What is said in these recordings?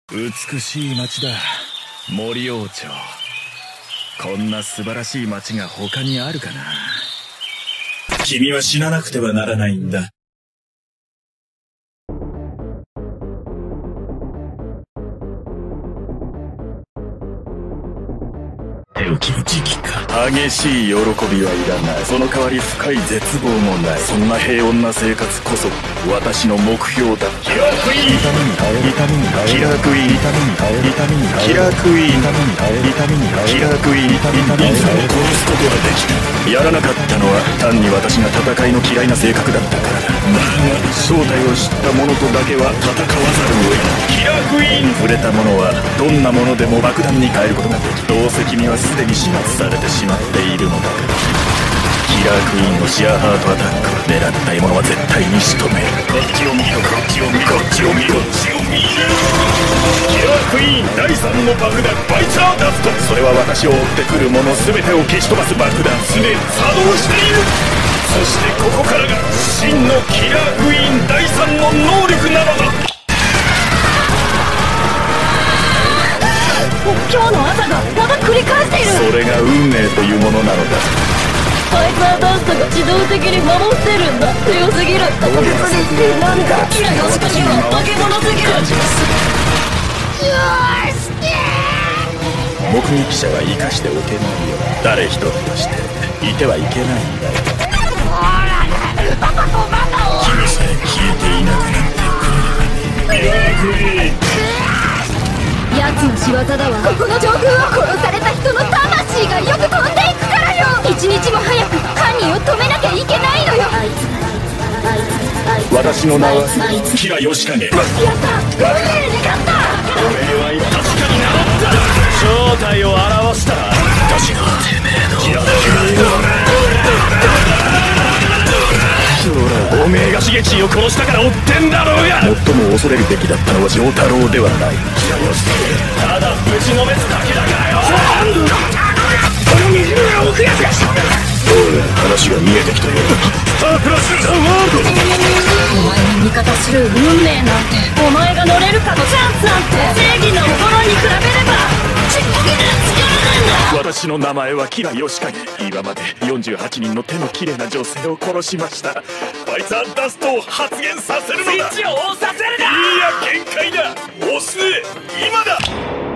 美しい町だ、森王町。こんな素晴らしい町が他にあるかな。君は死ななくてはならないんだ。手を切る時期か。激しい喜びはいらない。その代わり深い絶望もない。そんな平穏な生活こそ私の目標だ。キラークイーン、痛みに耐える、痛みに耐える、キラークイーン、痛みに耐える、痛みに耐える、キラークイーン、痛みに耐える、痛みに耐える、キラークイーン、痛みに耐える、殺すことができた。やらなかったのは単に私が戦いの嫌いな性格だったからだ。だが正体を知った者とだけは戦わざるを得ない。キラークイーン、触れた者はどんなものでも爆弾に変えることができ、どうせ君はすでに始末されてしまっているのだから。キラークイーンのシアーハートアタック、狙った獲物は絶対に仕留める。こっちを見ろ、こっちを見ろ、こっちを見ろ、こっちを見ろ。キラークイーン第3の爆弾、バイチャーダスト。それは私を追ってくる者全てを消し飛ばす爆弾、すでに作動している。そしてここからが真のキラークイーン第3の能力なのだ。 今日の朝がまた繰り返している。 それが運命というものなのだ。 ファイザーダストが自動的に守ってるんだ。強すぎる。確実にってなんだ。キラヨシカには化け物すぎる。 目撃者は生かしておけないよ。誰一人としていてはいけないんだよ。君さえ消えていなくなってくれればね。 奴の仕業だわ。ここの上空を殺された人の魂がよく飛んでいくからよ。一日も早く犯人を止めなきゃいけないのよ。 私の名はキラヨシカゲ。やった、 運命に勝った。 俺は確かに名乗った。正体を表したら私がてめえのキラおめえが刺激を殺したから追ってんだろうが。最も恐れるべきだったのは丈太郎ではない。ただぶちのめすだけだからよ。この右目を置くやつがしたんだ。話が見えてきたよ。スタープラスザワールド。 お前に味方する運命なんて、お前が乗れるかのチャンスなんて、正義の心に比べればちっぽけな力なんだ。 私の名前はキラヨシカゲ。今まで48人の手の綺麗な女性を殺しました。ファイザーダストを発現させるのだ。スイッチを押させるな。いや限界だ。押すね、今だ。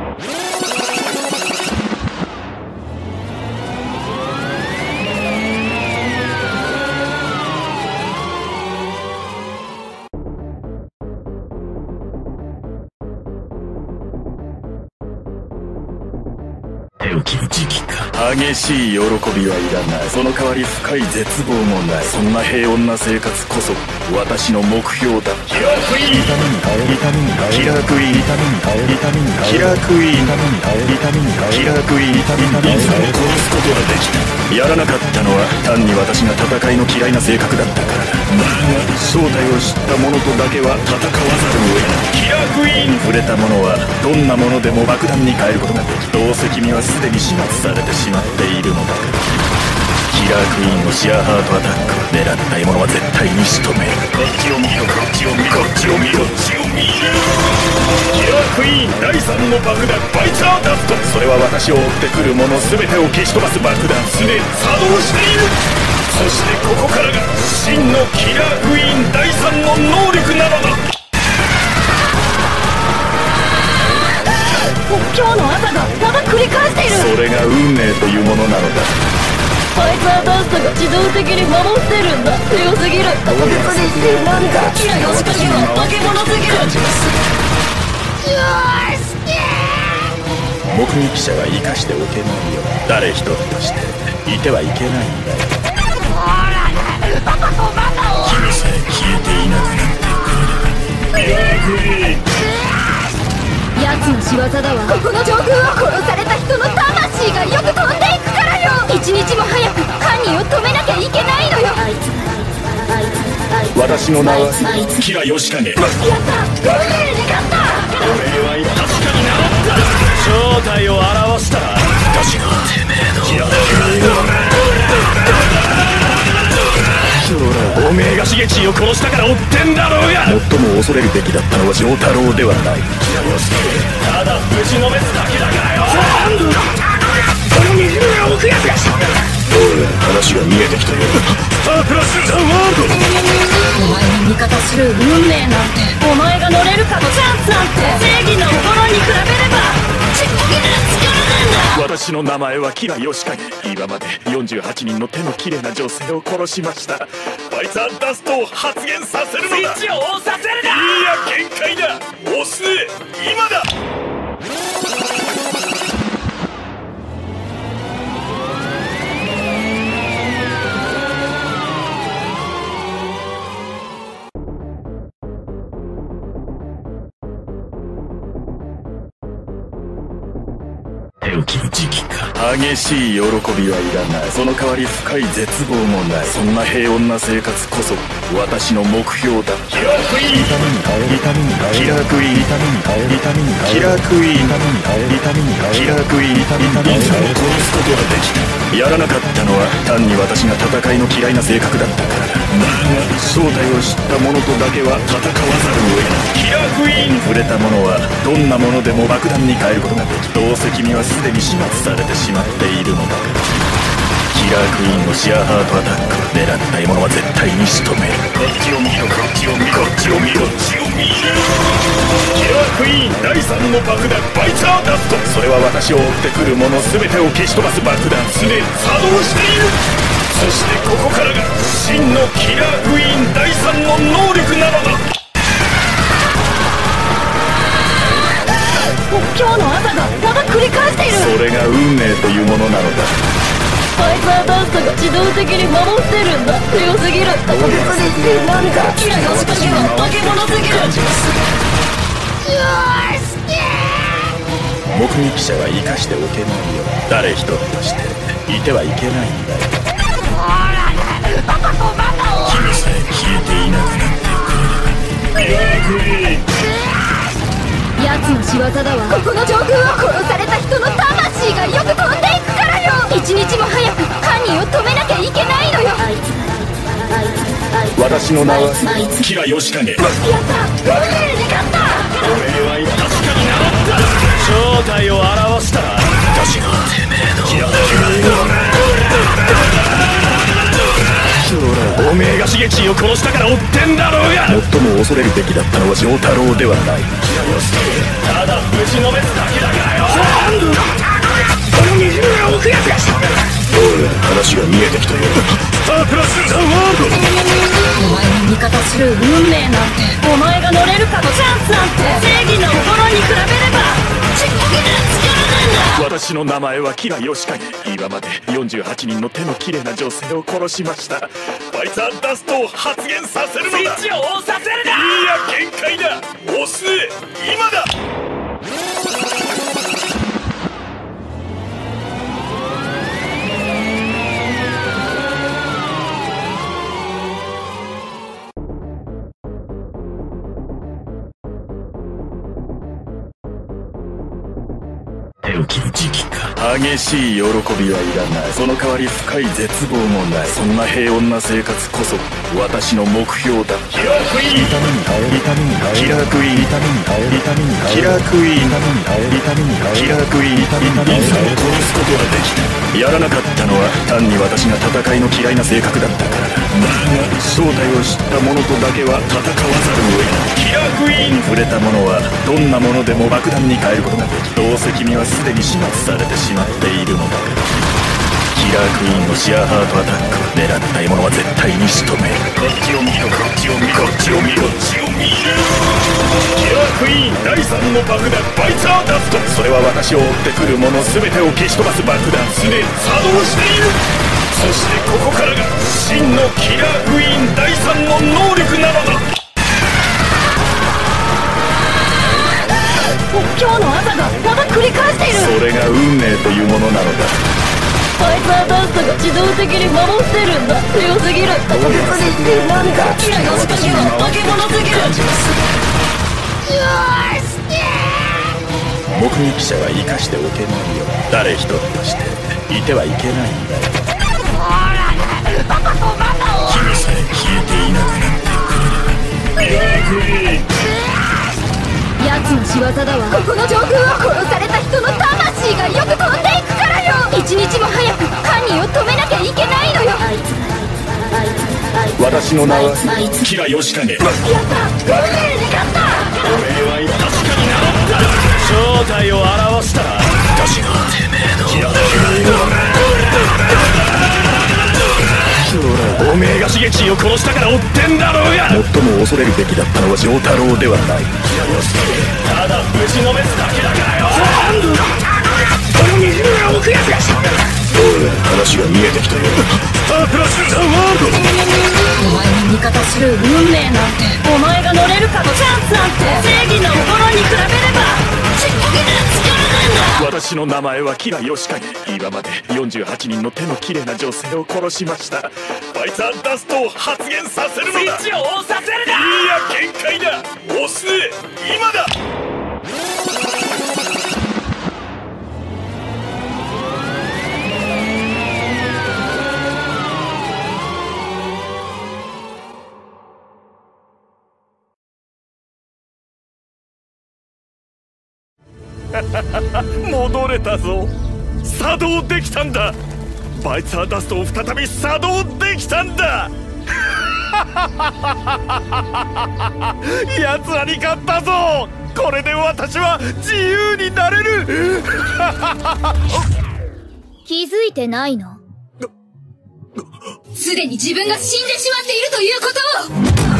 手を切る時期か。激しい喜びはいらない。その代わり深い絶望もない。そんな平穏な生活こそ私の目標だ。キラークイーン、痛みに耐える、痛みに耐える、キラークイーン、痛みに耐える、痛みに耐える、キラークイーン、痛みに耐える、痛みに耐える、キラークイーン、痛みに耐える、殺すことができた。やらなかったのは単に私が戦いの嫌いな性格だったからだ。だが正体を知った者とだけは戦わざるを得ない。キラークイーン、触れた者はどんなものでも爆弾に変えることができ、どうせ君はすでに始末されてしまっているのだから。キラークイーンのシアーハートアタック、狙った獲物は絶対に仕留める。こっちを見ろ、こっちを見ろ、こっちを見ろ、こっちを見ろ。キラークイーン第3の爆弾、バイチャーダスト。それは私を追ってくる者全てを消し飛ばす爆弾、すでに作動している。そしてここからが真のキラークイーン第3の能力なのだ。 今日の朝がまた繰り返している。 それが運命というものなのだ。 ファイザーダストが自動的に守ってるんだ。強すぎる。確実にってなんだ。キラヨシカには化け物すぎる。 目撃者は生かしておけないよ。誰一人としていてはいけないんだよ。君さえ消えていなくなってくれればね。 奴の仕業だわ。ここの上空を殺された人の魂がよく飛んでいくからよ。一日も早く犯人を止めなきゃいけないのよ。 私の名はキラヨシカゲ。やった、 運命に勝った。 俺は確かに名乗った。正体を表したら私がてめえのキラおめえが刺重知を殺したから追ってんだろうが。最も恐れるべきだったのは丈太郎ではない。ただぶちのめすだけだからよ。この右目を置くやつがしたんだ。話が見えてきたよ。アクロス・ザ・ワールド。 お前に味方する運命なんて、お前が乗れるかのチャンスなんて、正義の心に比べればちっぽけな力なんだ。 私の名前は吉良義景。今まで48人の手の綺麗な女性を殺しました。バイザーダストを発現させるのだ。スイッチを押させるな。いいや限界だ。押すね今だ。手を切る時期か。激しい喜びはいらない。その代わり深い絶望もない。そんな平穏な生活こそ私の目標だ。キラークイーン。キラークイーン。キラークイーン。キラークイーン。いつも殺すことができた。やらなかったのは単に私が戦いの嫌いな性格だったからだ。だが正体を知った者とだけは戦わざるを得ない。キラークイーン。触れた者はどんなものでも爆弾に変えることができ、どうせ君はすでに始末されてしまっているのだから。キラークイーンのシアーハートアタック、狙った獲物は絶対に仕留める。こっちを見ろ、こっちを見ろ、こっちを見ろ、こっちを見ろ。キラークイーン第3の爆弾、バイザーダスト。それは私を追ってくる者全てを消し飛ばす爆弾。常に作動している。そしてここからが真のキラークイーン第3の能力なのだ。 今日の朝がまた繰り返している。 それが運命というものなのだ。 バイザーダストが自動的に守ってるんだ。強すぎる。特別になんかキラの仕掛けは化け物すぎる。 目撃者は生かしておけないよ。誰一人としていてはいけないんだよ。君さえ消えていなくなってくれればね。キラークイーン。 奴の仕業だわ。ここの上空を殺された人の魂がよく飛んでいくからよ。一日も早く犯人を止めなきゃいけないのよ。 私の名は吉良義景。 やった、運命に勝った。 俺は確かに名乗った。正体を表した。私がてめえのキラおめえが重知を殺したから追ってんだろうが。最も恐れるべきだったのは丈太郎ではない。ただぶちのめすだけだからよ。この右目を置くやつがしたんだ。話が見えてきたよ。アクロス・ザ・ワールド。 お前に味方する運命なんて、お前が乗れるかのチャンスなんて、正義の心に比べればちっぽけな力なんだ。 私の名前は吉良義景。今まで48人の手の綺麗な女性を殺しました。バイザーダストを発現させるのだ。スイッチを押させるな。いいや限界だ。押すね今だ。手を切る時期か。激しい喜びはいらない。その代わり深い絶望もない。そんな平穏な生活こそ私の目標だ。キラークイーン。キラークイーン。キラークイーン。キラークイーン。いつも殺すことができた。やらなかったのは単に私が戦いの嫌いな性格だったからだ。だが正体を知った者とだけは戦わざるを得ない。キラークイーン。触れた者はどんなものでも爆弾に変えることができ、どうせ君はすでに始末されてしまっているのだから。キラークイーンのシアーハートアタック、狙った獲物は絶対に仕留める。こっちを見ろ、こっちを見ろ、こっちを見ろ、こっちを見ろ。キラークイーン第3の爆弾、バイザーダスト。それは私を追ってくる者全てを消し飛ばす爆弾。常に作動している。そしてここからが真のキラークイーン第3の能力なのだ。 今日の朝がまた繰り返している。 それが運命というものなのだ。 バイザーダストが自動的に守ってるんだ。強すぎる。特別になんかキラの仕掛けは化け物すぎる。 目撃者は生かしておけないよ。誰一人としていてはいけないんだよ。君さえ消えていなくなってくれれば。 奴の仕業だわ。ここの上空は殺された人の魂がよく飛んでいくからよ。一日も早く犯人を止めなきゃいけないのよ。 私の名はキラヨシカゲ。やった、運命に勝った。おめえは確かに名乗った。正体を表したら私がてめえのおめえがしげちを殺したから追ってんだろうが。最も恐れるべきだったのは丈太郎ではない。キラヨシカゲ、ただぶちのめすだけだからよ。この水が置くやつがしゃべる。おい、話が見えてきたよ。スタープラスザワード。お前に味方する運命なんて、お前が乗れるかのチャンスなんて、正義の心に比べればちっぽけな力なんだ。私の名前はキラヨシカゲ。今まで48人の手の綺麗な女性を殺しました。ファイザーダストを発現させるのだ。スイッチを押させるな。いや限界だ。押すね、今だ。戻れたぞ。作動できたんだ。バイツァーダストを再び作動できたんだ。奴らに勝ったぞ。これで私は自由になれる。 気づいてないの？すでに自分が死んでしまっているということを。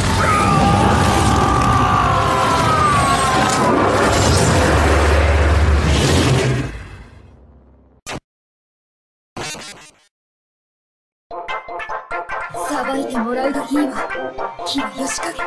さばいてもらうがいいわ、キラヨシカゲ。